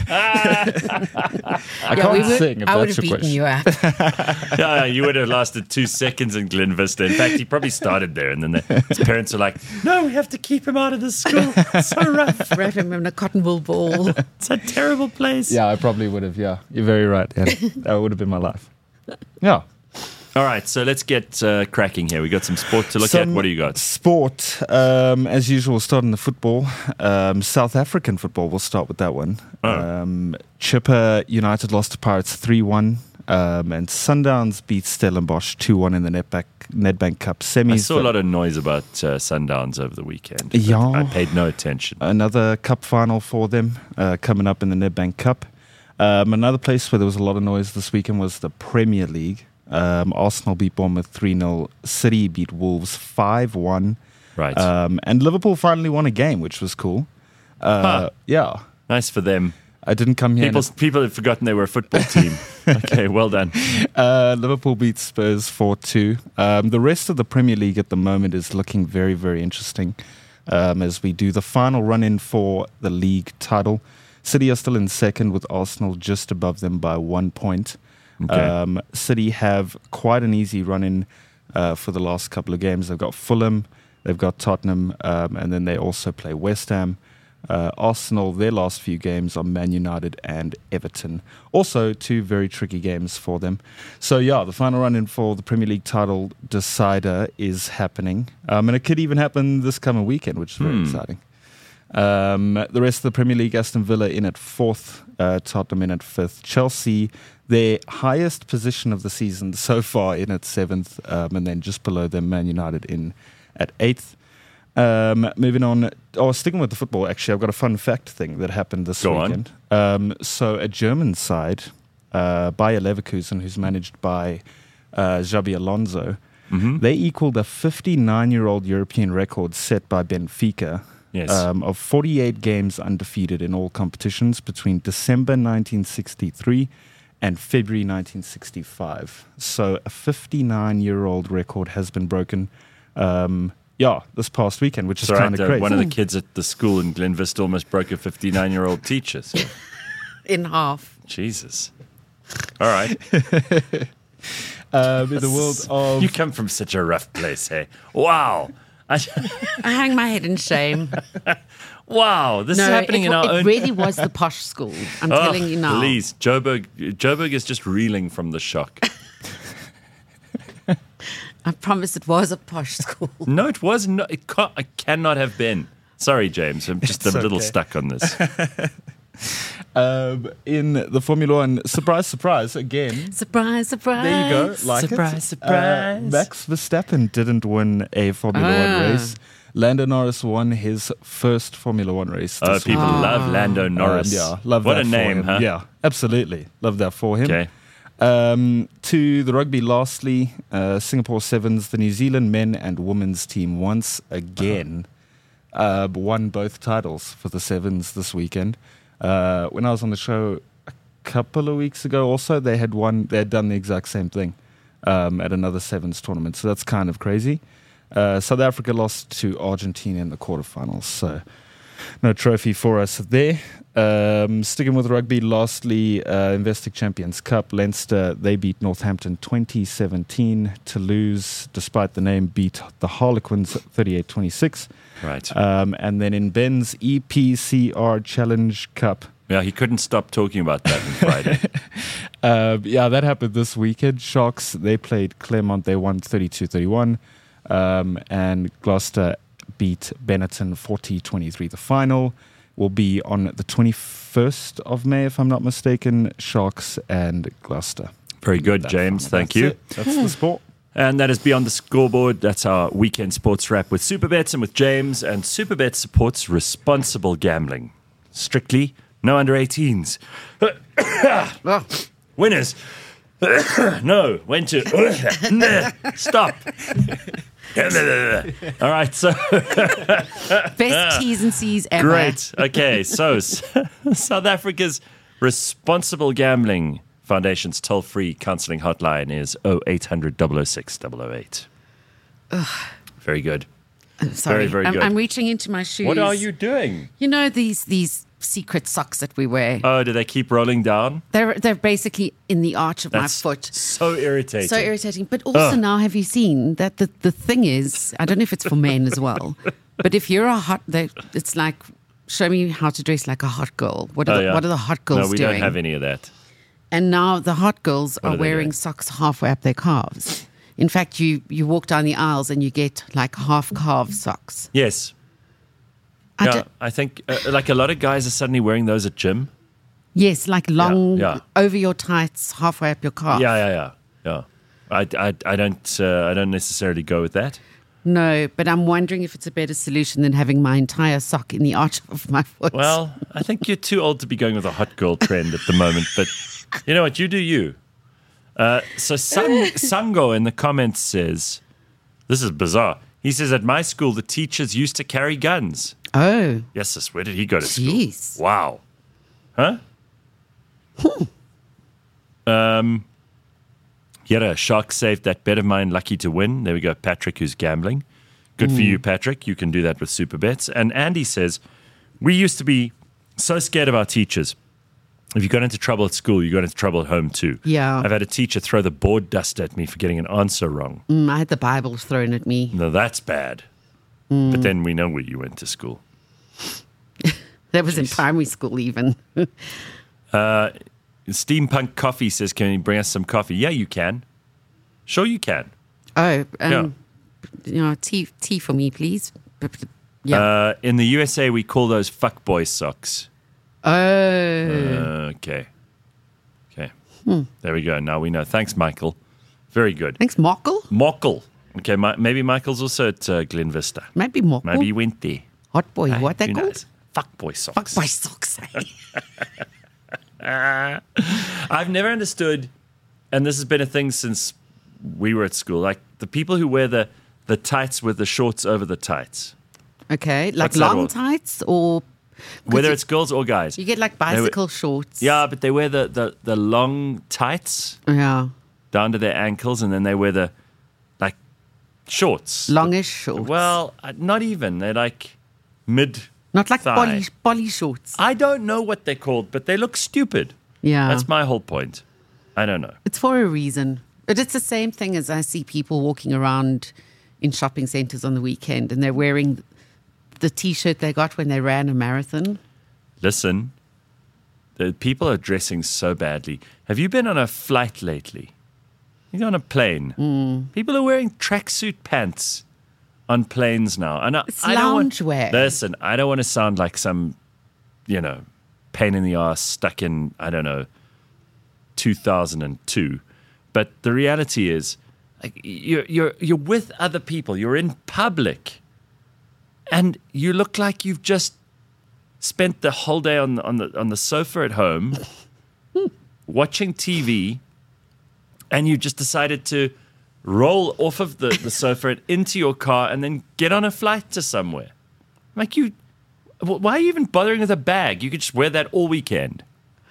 can't we would, sing if I would that's have your beaten question. you up. Yeah, you would have lasted two seconds in Glen Vista. In fact, he probably started there, and then the, his parents were like, "No, we have to keep him out of the school. It's so rough. Wrap him in a cotton wool ball. It's a terrible place." Yeah, I probably would have. Yeah, you're very right. Yeah, that would have been my life. Yeah. All right, so let's get uh, cracking here. We got some sport to look Some at. What do you got? Sport, um, as usual, starting the football. Um, South African football, we'll start with that one. Oh. Um, Chippa United lost to Pirates three one, um, and Sundowns beat Stellenbosch two one in the Nedbank, Nedbank Cup semis. I saw a lot of noise about uh, Sundowns over the weekend. but Yeah. I paid no attention. Another cup final for them uh, coming up in the Nedbank Cup. Um, another place where there was a lot of noise this weekend was the Premier League. Um, Arsenal beat Bournemouth three nil. City beat Wolves five one. Right. Um, and Liverpool finally won a game, which was cool. Uh, Huh. Yeah. Nice for them. I didn't come here. People, people had forgotten they were a football team. Okay, well done. Uh, Liverpool beat Spurs four two. Um, the rest of the Premier League at the moment is looking very, very interesting um, as we do the final run-in for the league title. City are still in second with Arsenal just above them by one point. Okay. Um, City have quite an easy run-in uh, for the last couple of games. They've got Fulham, they've got Tottenham, um, and then they also play West Ham. Uh, Arsenal, their last few games are Man United and Everton. Also, two very tricky games for them. So, yeah, the final run-in for the Premier League title decider is happening. Um, and it could even happen this coming weekend, which is very Hmm. exciting. Um, the rest of the Premier League, Aston Villa in at fourth, uh, Tottenham in at fifth, Chelsea, their highest position of the season so far, in at seventh, um, and then just below them, Man United in at eighth. Um, moving on, oh, sticking with the football, actually, I've got a fun fact thing that happened this Go on. weekend. Um, so, a German side, uh, Bayer Leverkusen, who's managed by uh, Xabi Alonso, Mhm. they equaled a fifty-nine-year-old European record set by Benfica. Yes. Um, of forty-eight games undefeated in all competitions between December nineteen sixty-three and February nineteen sixty-five. So a fifty-nine-year-old record has been broken, um, yeah, this past weekend, which is Sorry, kind of the- crazy. one of the kids at the school in Glen Vista almost broke a fifty-nine-year-old teacher. So. In half. Jesus. All right. um, in the world of... You come from such a rough place, hey? Wow. I, I hang my head in shame. wow. This no, is happening it, in our it own... really was the posh school. I'm Oh, telling you now. Please, Joburg, Joburg is just reeling from the shock. I promise it was a posh school. No, it was not. It, can't, it cannot have been. Sorry, James. I'm just It's a little okay. stuck on this. Um, in the Formula One, surprise, surprise, again. Surprise, surprise. There you go. Like Surprise, it. surprise. Uh, Max Verstappen didn't win a Formula Ah. One race. Lando Norris won his first Formula One race. Oh, this people week. love Lando Norris. Um, yeah, love what that a for name, him. huh? Yeah, absolutely. Love that for him. Okay. Um, to the rugby, lastly, uh, Singapore Sevens, the New Zealand men and women's team once again uh, won both titles for the Sevens this weekend. Uh, when I was on the show couple of weeks ago also, they had won, they had done the exact same thing um, at another Sevens tournament. So that's kind of crazy. Uh, South Africa lost to Argentina in the quarterfinals. So no trophy for us there. Um, sticking with rugby, lastly, uh, Investec Champions Cup. Leinster, they beat Northampton twenty seventeen. Toulouse, despite the name, beat the Harlequins thirty-eight twenty-six. Right. Um, and then in Ben's E P C R Challenge Cup. Yeah, he couldn't stop talking about that on Friday. uh, yeah, that happened this weekend. Sharks, they played Claremont. They won thirty-two thirty-one. Um, and Gloucester beat Benetton forty twenty-three. The final will be on the twenty-first of May, if I'm not mistaken. Sharks and Gloucester. Very good, That James. final. Thank That's you. it. That's the sport. And that is Beyond the Scoreboard. That's our weekend sports wrap with Superbets and with James. And Superbets supports responsible gambling. Strictly, no under eighteens. Oh, Winners. No, when to. Stop. All right, so best T's and C's ever. great. Okay, so South Africa's Responsible Gambling Foundation's toll-free counselling hotline is oh eight hundred, double oh six, double oh eight. Very good. I'm sorry. Very, very I'm, good. I'm reaching into my shoes. What are you doing? You know these these secret socks that we wear. Oh, do they keep rolling down? They're they're basically in the arch of That's my foot. so irritating. So irritating. But also Ugh. now, have you seen that the, the thing is, I don't know if it's for men as well, but if you're a hot, they, it's like, show me how to dress like a hot girl. What are, Oh, the, yeah. what are the hot girls No, we doing? don't have any of that. And now the hot girls What are are they wearing doing? socks halfway up their calves. In fact, you, you walk down the aisles and you get like half calf socks. Yes. I Yeah, don't- I think uh, like a lot of guys are suddenly wearing those at gym. yes, like long yeah. over your tights, halfway up your calf. Yeah, yeah, yeah, yeah. I, I, I don't uh, I don't necessarily go with that. No, but I'm wondering if it's a better solution than having my entire sock in the arch of my foot. Well, I think you're too old to be going with a hot girl trend at the moment. But you know what? You do you. Uh, so Sang- Sango in the comments says, this is bizarre. He says, at my school, the teachers used to carry guns. oh, Yes, sis, where did he go to Jeez. school? Wow. Huh? um, yeah, Shark saved that bet of mine, lucky to win. There we go, Patrick, who's gambling. Good for you, Patrick. You can do that with super bets. And Andy says, we used to be so scared of our teachers. If you got into trouble at school, you got into trouble at home too. Yeah. I've had a teacher throw the board dust at me for getting an answer wrong. mm, I had the Bible thrown at me. Now that's bad. But then we know where you went to school. That was in primary school even. Steampunk Coffee says, can you bring us some coffee? Yeah, you can. Sure you can. Oh, um, you know, tea, tea for me, please. B- b- Yeah. Uh, in the U S A, we call those fuckboy socks. oh, Uh, okay. Okay. There we go. Now we know. Thanks, Michael. Very good. thanks, Mockle. Mockle. Okay, Mi- maybe Michael's also at uh, Glen Vista. Maybe Mockle. Maybe he went there. Hot boy. Hey, what they who called? knows? Fuckboy socks. Fuck my socks. I've never understood, and this has been a thing since we were at school, like the people who wear the, the tights with the shorts over the tights. Okay, like What's that long all? tights or Whether you- it's girls or guys. you get like They were- bicycle shorts. Yeah, but they wear the, the, the long tights Yeah. down to their ankles, and then they wear the, like, shorts. Longish shorts. Well, uh, not even. They're like mid. not like thigh. bolly, bolly shorts. I don't know what they're called, but they look stupid. Yeah. That's my whole point. I don't know. It's for a reason. But it's the same thing as I see people walking around in shopping centres on the weekend and they're wearing the T-shirt they got when they ran a marathon. Listen, the people are dressing so badly. Have you been on a flight lately? You're on a plane. Mm. People are wearing tracksuit pants on planes now. And I, It's I don't want, loungewear. Listen, I don't want to sound like some, you know, pain in the ass stuck in, I don't know, two thousand two. But the reality is, like, you're, you're, you're with other people. You're in public. And you look like you've just spent the whole day on, on, the, on the sofa at home watching T V, and you just decided to roll off of the, the sofa and into your car and then get on a flight to somewhere. Like, you, why are you even bothering with a bag? You could just wear that all weekend.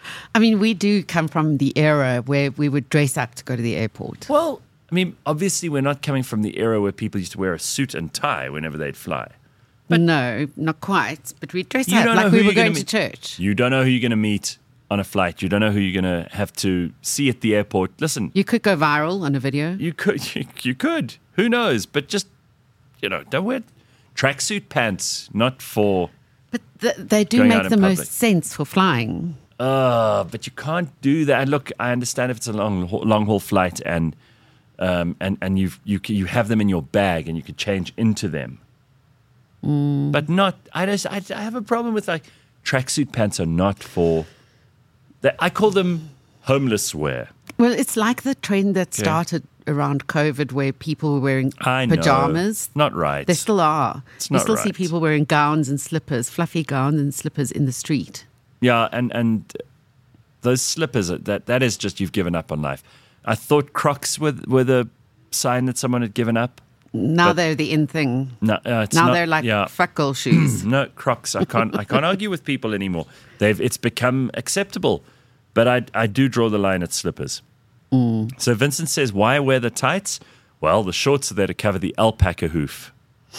I mean, we do come from the era where we would dress up to go to the airport. Well, I mean, obviously, we're not coming from the era where people used to wear a suit and tie whenever they'd fly. No, not quite. But we dress You up don't know like who we were you're gonna going to meet. church. You don't know who you're going to meet on a flight. You don't know who you're going to have to see at the airport. Listen, You could go viral on a video. you could, you, you could. Who knows? But just, you know, don't wear tracksuit pants. Not for. But th- they do Going out make in the public. most sense for flying. Uh, but you can't do that. Look, I understand if it's a long long haul flight and um, and and you you you have them in your bag and you can change into them. Mm. But not. I just I, I have a problem with like tracksuit pants are not for. That I call them homeless wear. Well, it's like the trend that started around COVID where people were wearing I know. pajamas. Not right. They still are. It's you not still see right. people wearing gowns and slippers, fluffy gowns and slippers in the street. Yeah, and and those slippers. That that is just you've given up on life. I thought Crocs were were the sign that someone had given up. Now But- they're the in thing. No, uh, it's now not, they're like yeah. fuck girl shoes. No, Crocs. I can't. I can't argue with people anymore. They've. It's become acceptable, but I. I do draw the line at slippers. So Vincent says, "Why wear the tights? Well, the shorts are there to cover the alpaca hoof,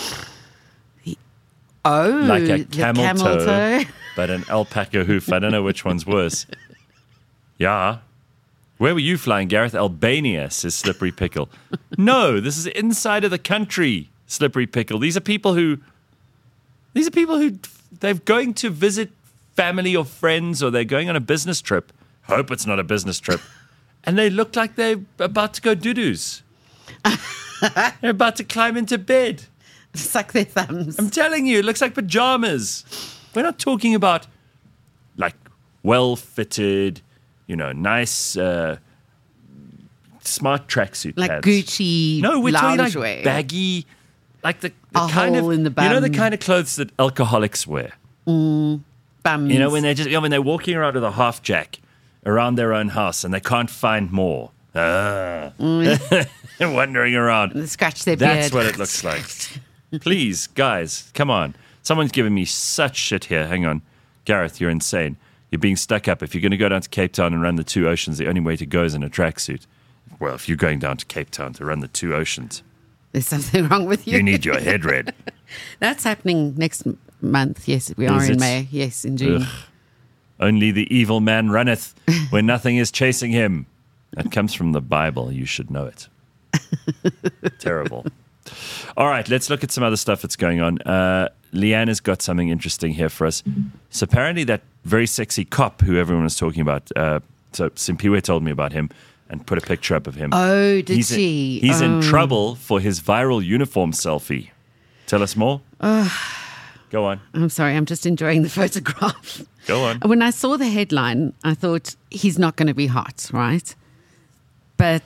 Oh, like a the camel, camel toe, toe. but an alpaca hoof. I don't know which one's worse." Yeah. Where were you flying, Gareth? Albania, says Slippery Pickle. No, this is inside of the country, Slippery Pickle. These are people who. These are people who they're going to visit family or friends, or they're going on a business trip. Hope it's not a business trip. And they look like they're about to go doo-doos. They're about to climb into bed. Suck their thumbs. I'm telling you, it looks like pajamas. We're not talking about like well-fitted, you know, nice, uh, smart tracksuit Like pants. Gucci No, we're talking like loungewear. baggy, like the, the A kind hole of in the you know the bum. kind of clothes that alcoholics wear. Bums. You know when they just you know, when they're walking around with a half jack around their own house and they can't find more. Ah. Wandering around. They scratch their That's beard. what it looks like. Please, guys, come on. Someone's giving me such shit here. Hang on. Gareth, you're insane. You're being stuck up. If you're going to go down to Cape Town and run the two oceans, the only way to go is in a tracksuit. Well, if you're going down to Cape Town to run the two oceans, There's something wrong with you. you need your head read. That's happening next m- month. Yes, we are Is in it? May. Yes, in June. Ugh. Only the evil man runneth when nothing is chasing him. That comes from the Bible. You should know it. Terrible. All right, let's look at some other stuff that's going on. Uh, Leanne has got something interesting here for us. So apparently that very sexy cop who everyone was talking about, uh, so Simpiwe told me about him and put a picture up of him. Oh, did he's she? In, he's in Oh. trouble for his viral uniform selfie. Tell us more. Go on. I'm sorry, I'm just enjoying the photograph. Go on. When I saw the headline, I thought he's not going to be hot, right? But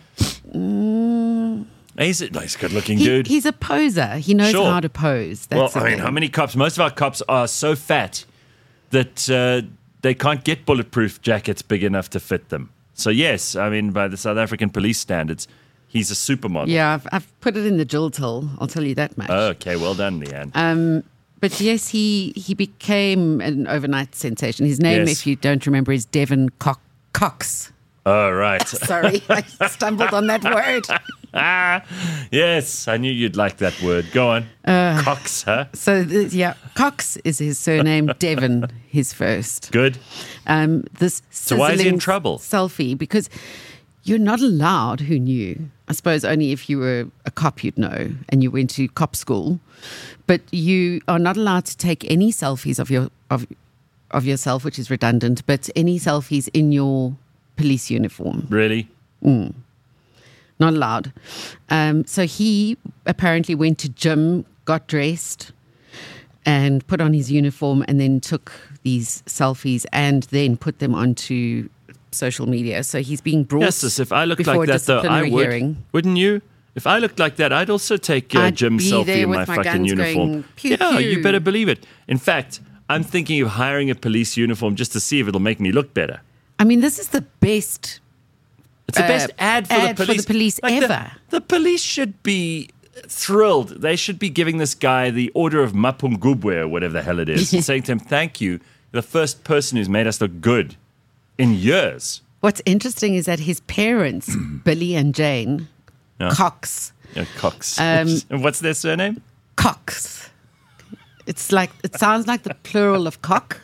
mm, He's a nice, good-looking he, dude. he's a poser. He knows Sure. how to pose. Well, That's the I mean, thing. how many cops? Most of our cops are so fat that uh, they can't get bulletproof jackets big enough to fit them. So, yes, I mean, by the South African police standards, he's a supermodel. Yeah, I've, I've put it in the Jill till. I'll tell you that much. Oh, okay, well done, Leanne. Um, but yes, he he became an overnight sensation. His name, Yes. if you don't remember, is Devon Co- Cox. oh, right. Sorry, I stumbled on that word. ah, yes, I knew you'd like that word. Go on. Uh, Cox, huh? So th- yeah, Cox is his surname. Devon, his first. Good. Um, this So why is he in sizzling trouble? Selfie because you're not allowed. Who knew? I suppose only if you were a cop you'd know, and you went to cop school. But you are not allowed to take any selfies of your of of yourself, which is redundant. But any selfies in your police uniform, Really? not allowed. Um, so he apparently went to gym, got dressed, and put on his uniform, and then took these selfies and then put them onto social media. So he's being brought. Yes, as if I looked before like a that, though, I disciplinary would. hearing. Wouldn't you? If I looked like that, I'd also take a I'd gym be selfie there in my with my fucking guns uniform. going, pew, yeah, you pew. better believe it. In fact, I'm thinking of hiring a police uniform just to see if it'll make me look better. I mean, this is the best. It's the Uh, best ad for ad the for the police, police Like, the- ever. The, police should be thrilled. They should be giving this guy the Order of Mapungubwe or whatever the hell it is, and saying to him, "Thank you, you're the first person who's made us look good." in years. What's interesting is that his parents, Billy and Jane Yeah. Cox, Yeah, Cox. Um, And what's their surname? Cox. It's like it sounds like the plural of cock.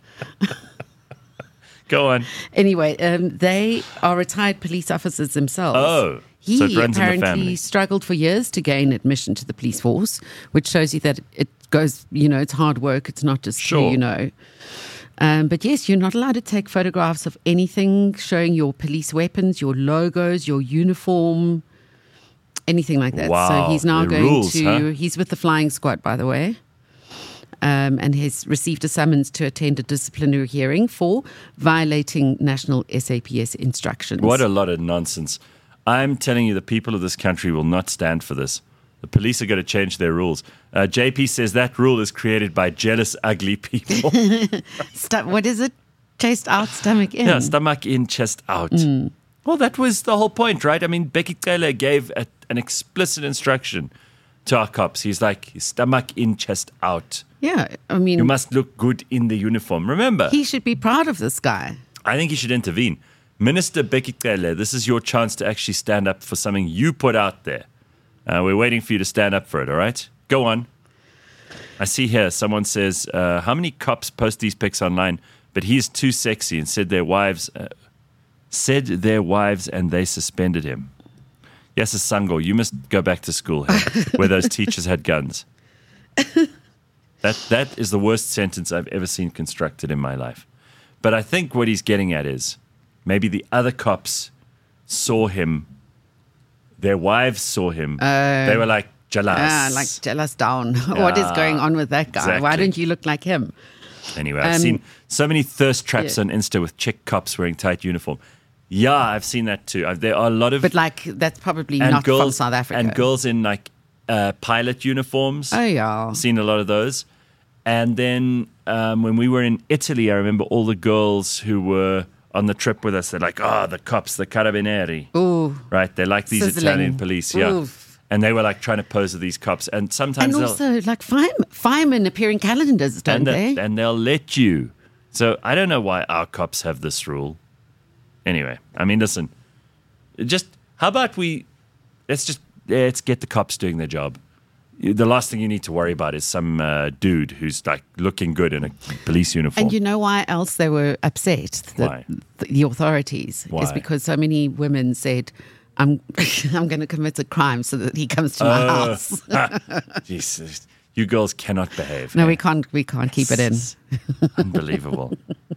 Go on. Anyway, um, they are retired police officers themselves. Oh, he so it runs in the apparently family. struggled for years to gain admission to the police force, which shows you that it goes, you know, it's hard work. It's not just, Sure. you know. Um, but yes, you're not allowed to take photographs of anything showing your police weapons, your logos, your uniform, anything like that. Wow, so he's now the going rules, to, huh? he's with the flying squad, by the way. Um, and has received a summons to attend a disciplinary hearing for violating national S A P S instructions. What a lot of nonsense. I'm telling you, the people of this country will not stand for this. The police are going to change their rules. Uh, J P says that rule is created by jealous, ugly people. Stu- what is it? Chest out, stomach in. Yeah, stomach in, chest out. Well, that was the whole point, right? I mean, Becky Taylor gave a, an explicit instruction to our cops. He's like, stomach in, chest out. Yeah, I mean, You must look good in the uniform. Remember, he should be proud of this guy. I think he should intervene. Minister Becky Taylor, this is your chance to actually stand up for something you put out there. Uh, we're waiting for you to stand up for it, all right? Go on. I see here someone says, uh, how many cops post these pics online? But he's too sexy and said their wives, uh, said their wives and they suspended him. Yes, Sango, you must go back to school here, where those teachers had guns. That That is the worst sentence I've ever seen constructed in my life. But I think what he's getting at is maybe the other cops saw him, their wives saw him. they were like, jealous. Ah, like jealous down. What is Yeah, going on with that guy? Why exactly. don't you look like him? Anyway, I've Um, seen so many thirst traps yeah. on Insta with chick cops wearing tight uniform. Yeah, I've seen that too. I've, there are a lot of But like, that's probably and not girls from South Africa. and girls in like uh, pilot uniforms. Oh yeah. I've seen a lot of those. And then um, when we were in Italy, I remember all the girls who were on the trip with us. They're like, oh, the cops, the carabinieri. Ooh. Right? They're like these Sizzling. Italian police. Yeah. Oof. And they were like trying to pose with these cops. And sometimes And they'll, also, like, fire- firemen appear in calendars, don't and, they? the, and they'll let you. So I don't know why our cops have this rule. Anyway, I mean, listen, just how about we let's just let's get the cops doing their job. The last thing you need to worry about is some uh, dude who's like looking good in a police uniform. And you know why else they were upset? The, Why? The, the authorities Why? is because so many women said, "I'm, I'm going to commit a crime so that he comes to my Uh, house." Jesus, you girls cannot behave. No, eh? we can't. We can't keep it in. Unbelievable.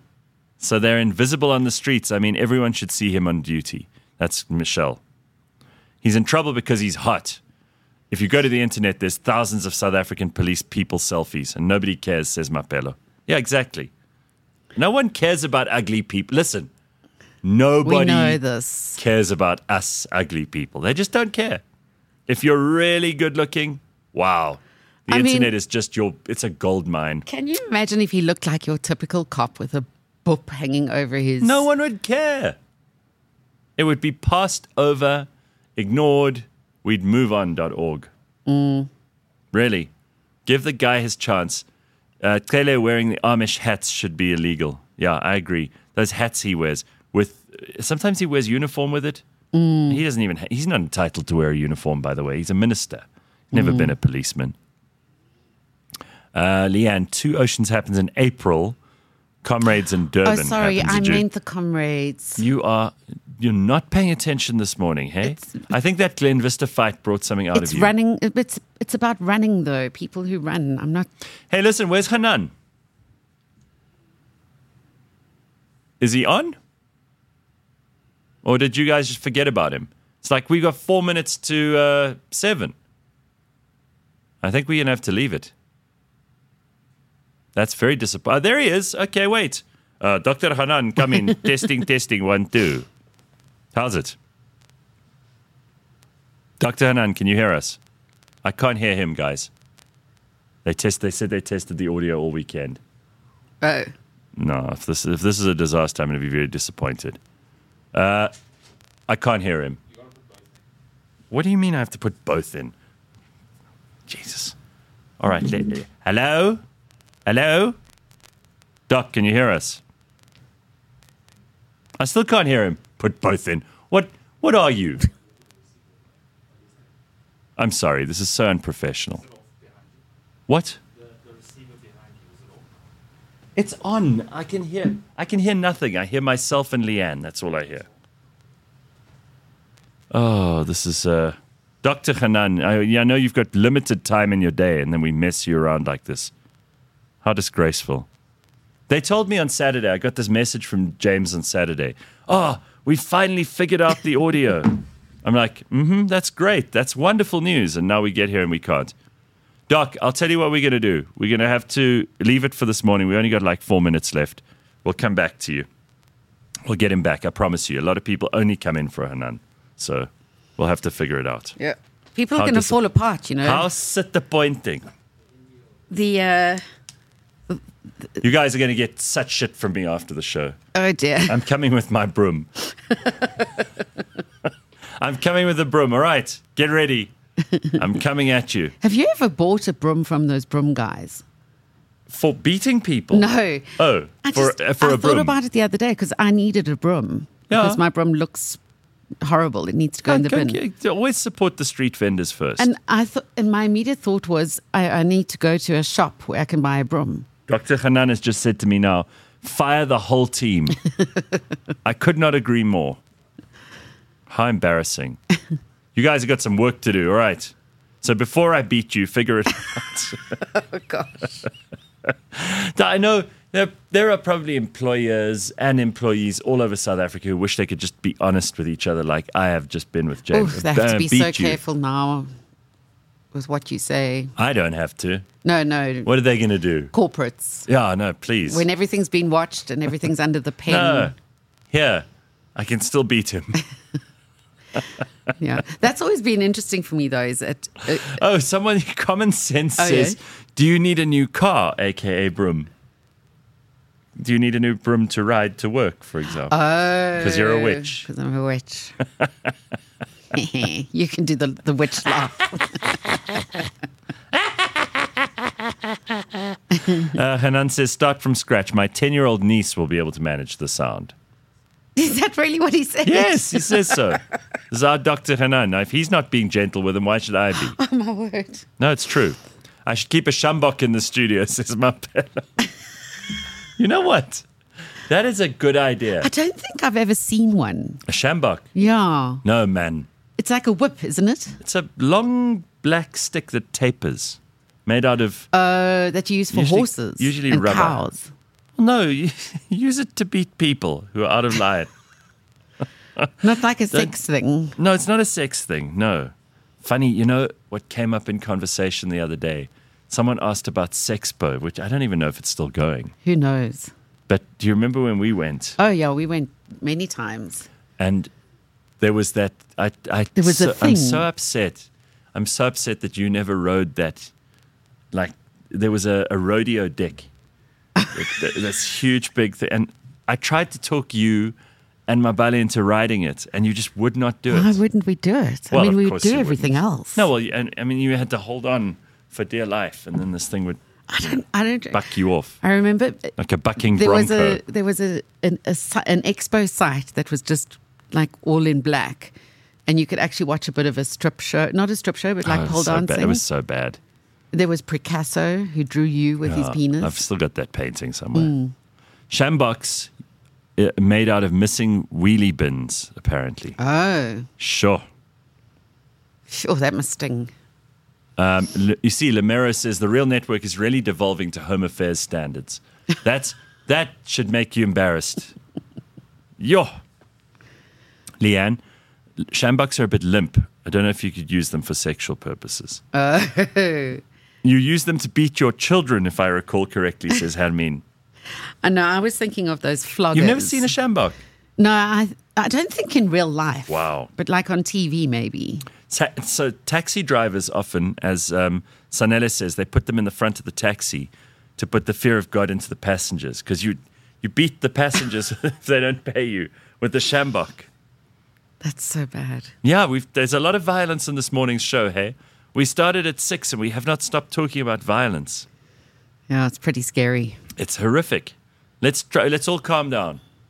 So they're invisible on the streets. I mean, everyone should see him on duty. That's Michelle. He's in trouble because he's hot. If you go to the internet, there's thousands of South African police people selfies, and nobody cares, says Mapelo. Yeah, exactly. No one cares about ugly people. Listen, We nobody know this. cares about us ugly people. They just don't care. If you're really good looking, wow. The I mean- internet is just your, it's a gold mine. Can you imagine if he looked like your typical cop with a boop hanging over his? No one would care. It would be passed over, ignored. We'd move on dot org. Mm. Really. Give the guy his chance. Uh, Tele wearing the Amish hats should be illegal. Yeah, I agree. Those hats he wears with, sometimes he wears uniform with it. Mm. He doesn't even, ha- he's not entitled to wear a uniform, by the way. He's a minister. Never Mm. been a policeman. Uh, Leanne, Two Oceans happens in April. Comrades in Durban. Oh, sorry, happens I in June. meant the comrades. You are you're not paying attention this morning, hey? It's- I think that Glen Vista fight brought something out It's of you. running. It's it's about running though. People who run. I'm not. Hey, listen, where's Hanan? Is he on? Or did you guys just forget about him? It's like we got four minutes to uh, seven. I think we're gonna have to leave it. That's very disappointing. Oh, there he is. Okay, wait. Uh, Doctor Hanan, come in. testing, testing, one, two. How's it? Doctor Hanan, can you hear us? I can't hear him, guys. They test. They said they tested the audio all weekend. Oh, No, if this if this is a disaster, I'm going to be very disappointed. Uh, I can't hear him. What do you mean I have to put both in? Jesus. All right. Let, hello? Hello? Doc, can you hear us? I still can't hear him. Put both in. What What are you? I'm sorry. This is so unprofessional. What? It's on. I can hear. I can hear nothing. I hear myself and Leanne. That's all I hear. Oh, this is uh, Doctor Hanan. I, yeah, I know you've got limited time in your day, and then we mess you around like this. How disgraceful. They told me on Saturday, I got this message from James on Saturday. Oh, we finally figured out the audio. I'm like, mm-hmm, that's great. That's wonderful news. And now we get here and we can't. Doc, I'll tell you what we're going to do. We're going to have to leave it for this morning. We only got like four minutes left. We'll come back to you. We'll get him back, I promise you. A lot of people only come in for Hanan. So we'll have to figure it out. Yeah. People are How going to dis- fall apart, you know. How disappointing. The, uh, You guys are going to get such shit from me after the show. oh dear. I'm coming with my broom. I'm coming with a broom. All right, get ready. I'm coming at you. Have you ever bought a broom from those broom guys? For beating people? No. Oh, I for, just, uh, for I a thought broom. about it the other day because I needed a broom. Yeah. Because my broom looks horrible. It needs to go in the Go- bin. go- always support the street vendors first. And I thought, and my immediate thought was, I, I need to go to a shop where I can buy a broom. Doctor Hanan has just said to me now, fire the whole team. I could not agree more. How embarrassing. You guys have got some work to do, all right? So before I beat you, figure it out. Oh gosh. I know there, there are probably employers and employees all over South Africa who wish they could just be honest with each other like I have just been with Oh, James. they have Uh, to be beat so you. careful now with what you say. I don't have to. No, no. What are they going to do? Corporates. Yeah, no, please. When everything's been watched and everything's under the pen. no. Here, I can still beat him. Yeah. That's always been interesting for me, though, is that uh, Oh, someone, common sense Oh, says, yeah? do you need a new car, a k a broom? Do you need a new broom to ride to work, for example? oh, Because you're a witch. Because I'm a witch. You can do the, the witch laugh. Uh, Hanan says, start from scratch. My ten-year-old niece will be able to manage the sound. Is that really what he said? Yes, he says so. This is our Doctor Hanan. Now, if he's not being gentle with him, why should I be? Oh, my word. No, it's true. I should keep a shambok in the studio, says Mapela. You know what? That is a good idea. I don't think I've ever seen one. A shambok? Yeah. No, man. It's like a whip, isn't it? It's a long black stick that tapers, made out of... Uh, that you use for Usually- horses usually and rubber. cows. No, you use it to beat people who are out of line. Not like a sex thing. No, it's not a sex thing. No. Funny, you know what came up in conversation the other day? Someone asked about Sexpo, which I don't even know if it's still going. Who knows? But do you remember when we went? Oh, yeah, we went many times. And there was that. I, I, There was so, a thing. I'm so upset. I'm so upset that you never rode that. Like, there was a, a rodeo deck. It- this huge, big thing. And I tried to talk you and Mabale into riding it, and you just would not do it. Why wouldn't we do it? Well, I mean, of we would course do you everything wouldn't. else. No, well, you- and, I mean, you had to hold on for dear life, and then this thing would I don't. I don't. buck you off I remember like a bucking there was bronco. a there was a an, a si- an expo site that was just like all in black, and you could actually watch a bit of a strip show, not a strip show, but like Oh, it was pole so bad. dancing. It was so bad. There was Picasso who drew you with his Yeah, penis. I've still got that painting somewhere. Mm. Shambox uh, made out of missing wheelie bins, apparently. Oh, Sure. sure, that must sting. Um, L- you see, Lamero says the real network is really devolving to home affairs standards. That's that should make you embarrassed. Yo, Leanne, Shambucks are a bit limp. I don't know if you could use them for sexual purposes. Oh, You use them to beat your children, if I recall correctly, says Hermine. I know. I was thinking of those floggers. You've never seen a Shambok? No, I I don't think in real life. Wow. But like on T V, maybe. Ta- so taxi drivers often, as um, Sanele says, they put them in the front of the taxi to put the fear of God into the passengers, because you you beat the passengers if they don't pay you with the Shambok. That's so bad. Yeah, we've there's a lot of violence in this morning's show. Hey, we started at six and we have not stopped talking about violence. Yeah, it's pretty scary. It's horrific. Let's try, let's all calm down.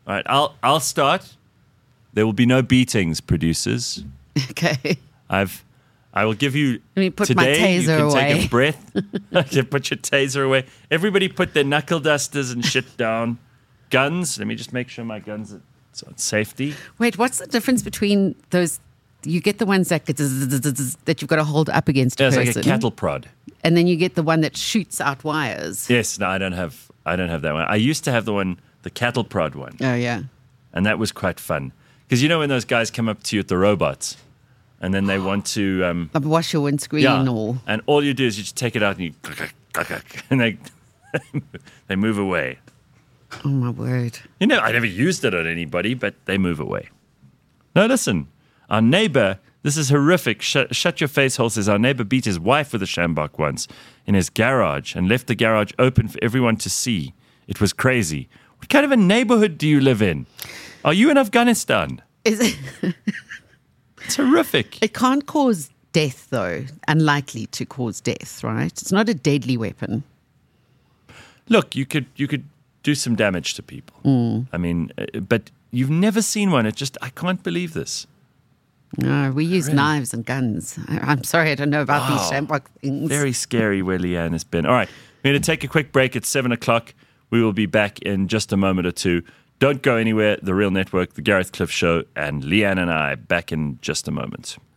All right, I'll I'll start. There will be no beatings, producers. Okay. I've I will give you Let me put my today. You taser can take away. a breath. You put your taser away. Everybody, put their knuckle dusters and shit down. Guns. Let me just make sure my guns are on safety. Wait, what's the difference between those? You get the ones that that you've got to hold up against a Yeah, it's person, like a cattle prod. and then you get the one that shoots out wires. Yes, no, I don't have. I don't have that one. I used to have the one, the cattle prod one, Oh yeah. and that was quite fun because you know when those guys come up to you at the robots, and then they want to. Um, Like wash your windscreen Yeah, or and all you do is you just take it out and you and they they move away. oh my word. You know, I never used it on anybody, but they move away. Now listen, our neighbor. This is horrific. Shut, shut your face hole says our neighbor beat his wife with a sjambok once in his garage and left the garage open for everyone to see. It was crazy. What kind of a neighborhood do you live in? Are you in Afghanistan? Is it? It's horrific. It can't cause death though. Unlikely to cause death, right? It's not a deadly weapon. Look, you could you could do some damage to people. Mm. I mean, uh, but you've never seen one. It just I can't believe this. No, we use Really? knives and guns. I, I'm sorry, I don't know about these Wow. sjambok things. Very scary where Leanne has been. All right, we're going to take a quick break at seven o'clock. We will be back in just a moment or two. Don't go anywhere. The Real Network, The Gareth Cliff Show, and Leanne and I back in just a moment.